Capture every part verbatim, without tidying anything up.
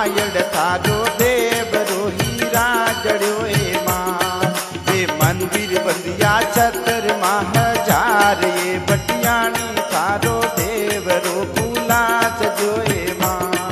मायड़ थारो देवरो हीरा जड़ियो हे मां। ये मंदिर बंदिया छतर महाजार ये बटियाणी थारो देवरो फूला सजो हे मां।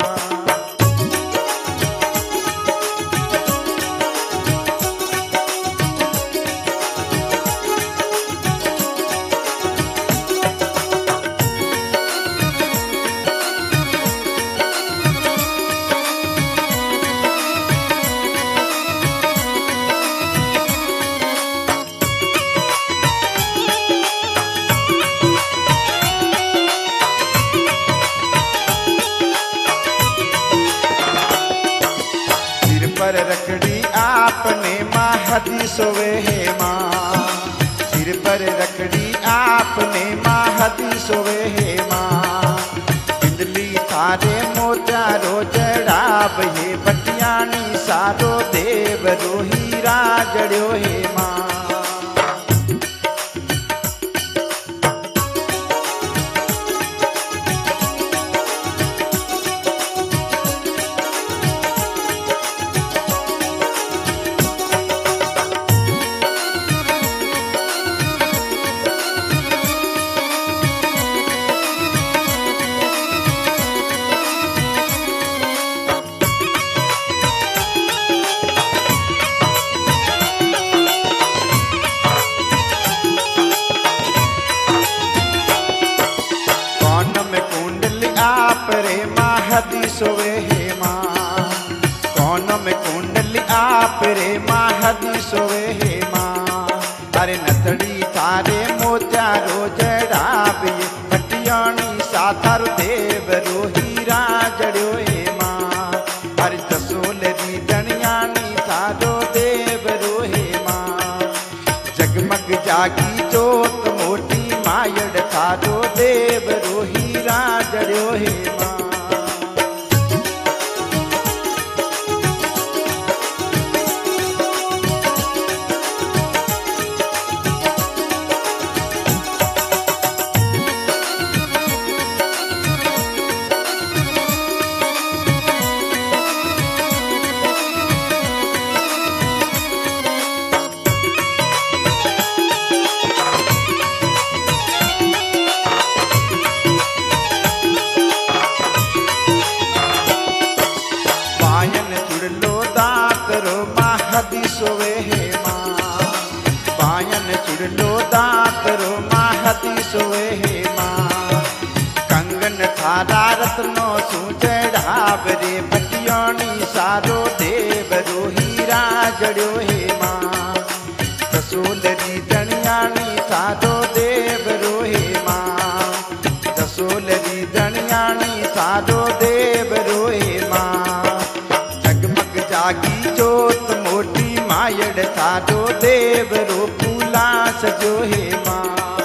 पर रखड़ी आपने माँ हदी सोवे हे माँ। सिर पर रखड़ी आपने माँ हदी सोवे हे माँ। बिंदली थारे मोचारो जड़ाब हे बटियाणी सारो देवरो हीरा जड़ियो हे माँ। हदी सोवे हे मां। कौन में कुंडली आप रे माँ हदी सोवे हे मां। अरे नथड़ी थारे मोचारो जड़ाब ये बटियाणी साथारो देवरो हीरा जड़ियो हे मां। अरे दसोलरी दणियाणी थारो देवरो हे मां। जगमग जागी जोत मोटी मायड़ थारो देवरो हीरा जड़ियो हे मां। हदी सोवे हे मां। बायन चुड़लो दातरो माँ हदी सोवे हे मां। कंगन थारा रत्नो सु जड़ाब रे बटियाणी सारो देवरो हीरा जड़ियो हे मां। दसोलरी दणियाणी थारो देवरो हे मां। दसोलरी दणियाणी थारो देवरो हे मां। जगमग जागी जोत मोटी मायड़ थारो देवरो फूला सजो हे मां।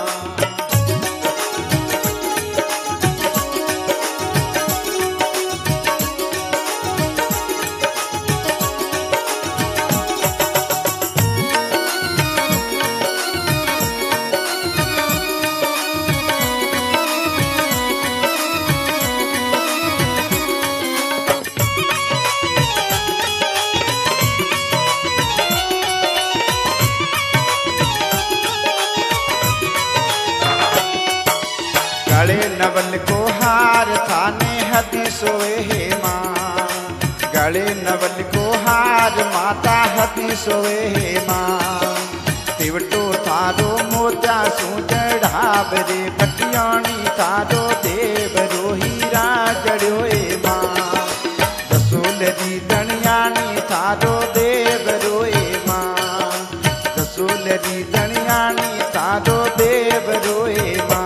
गले नवल को हार थाने हदी सोवे हे मां। गले नवल को हार माता हदी सोवे हे मां। तिवटो थारो मोचा सु जड़ाब रे बटियाणी थारो देवरो हीरा जड़ियो हे मां। दसोलरी दणियाणी थारो देवरो हे मां। दसोलरी दणियाणी थारो देवरो हे मां।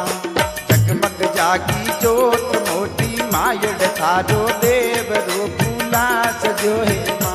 जागी जोत मोटी मायड़ थारो देवरो फूला सजो हे मां।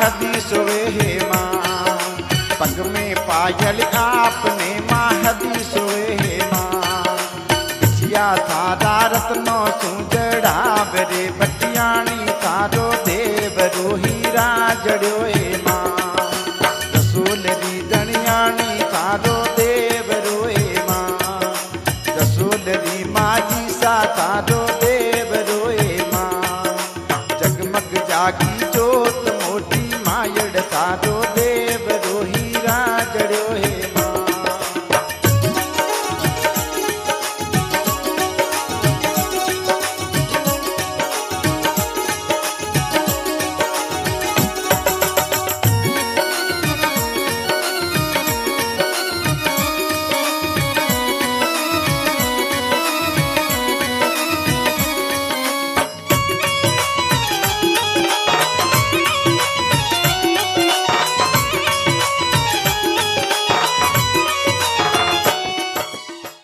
हदी सोवे हे माँ, पग में पायल आपने माँ हदी सोवे हे माँ, बिछिया थारा रत्नो सुजड़ा बरे बटियाणी थारो देवरो हीरा जड़ो हे माँ, रसूल री दणियाणी थारो देवरो हे माँ, रसूल री माँ जी सा थारो